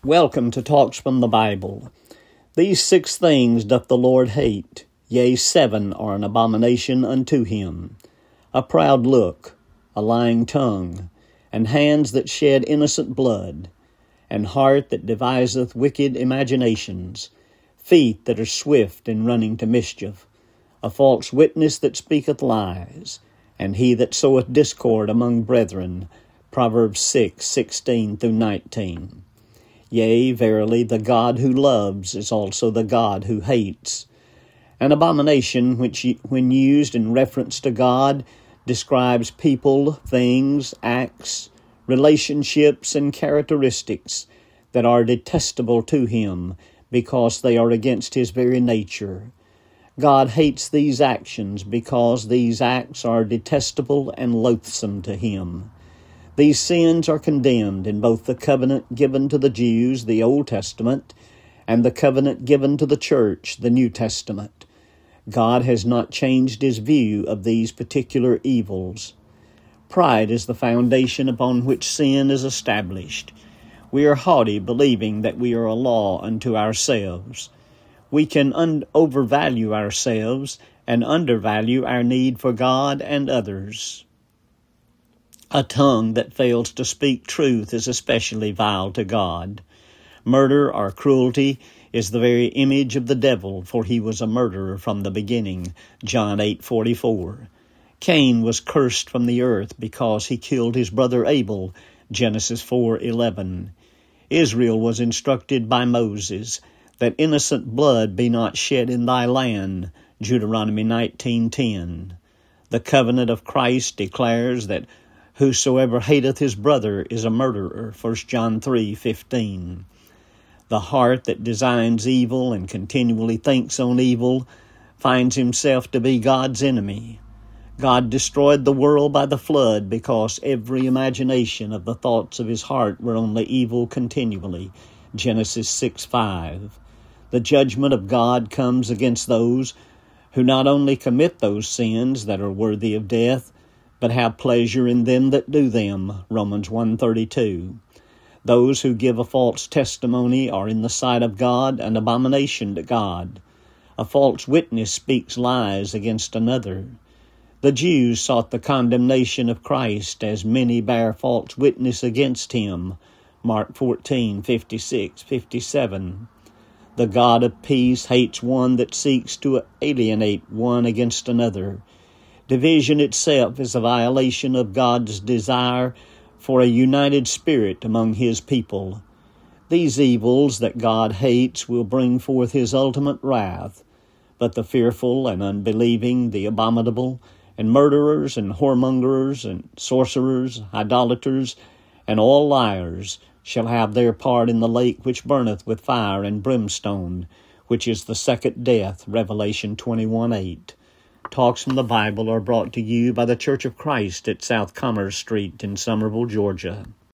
Welcome to Talks from the Bible. These 6 things doth the Lord hate, yea, 7 are an abomination unto him: a proud look, a lying tongue, and hands that shed innocent blood, and heart that deviseth wicked imaginations, feet that are swift in running to mischief, a false witness that speaketh lies, and he that soweth discord among brethren. Proverbs 6:16-19. Yea, verily, the God who loves is also the God who hates. An abomination which, when used in reference to God, describes people, things, acts, relationships, and characteristics that are detestable to him because they are against his very nature. God hates these actions because these acts are detestable and loathsome to him. These sins are condemned in both the covenant given to the Jews, the Old Testament, and the covenant given to the church, the New Testament. God has not changed his view of these particular evils. Pride is the foundation upon which sin is established. We are haughty, believing that we are a law unto ourselves. We can overvalue ourselves and undervalue our need for God and others. A tongue that fails to speak truth is especially vile to God. Murder or cruelty is the very image of the devil, for he was a murderer from the beginning. John 8:44. Cain was cursed from the earth because he killed his brother Abel. Genesis 4:11. Israel was instructed by Moses that innocent blood be not shed in thy land. Deuteronomy 19:10. The covenant of Christ declares that whosoever hateth his brother is a murderer. 1 John 3:15. The heart that designs evil and continually thinks on evil finds himself to be God's enemy. God destroyed the world by the flood because every imagination of the thoughts of his heart were only evil continually. Genesis 6:5. The judgment of God comes against those who not only commit those sins that are worthy of death, but have pleasure in them that do them. Romans 1:32. Those who give a false testimony are in the sight of God an abomination to God. A false witness speaks lies against another. The Jews sought the condemnation of Christ, as many bear false witness against him. Mark 14:56-57. The God of peace hates one that seeks to alienate one against another. Division itself is a violation of God's desire for a united spirit among his people. These evils that God hates will bring forth his ultimate wrath, but the fearful and unbelieving, the abominable, and murderers and whoremongers and sorcerers, idolaters, and all liars shall have their part in the lake which burneth with fire and brimstone, which is the second death. Revelation 21:8. Talks from the Bible are brought to you by the Church of Christ at South Commerce Street in Summerville, Georgia.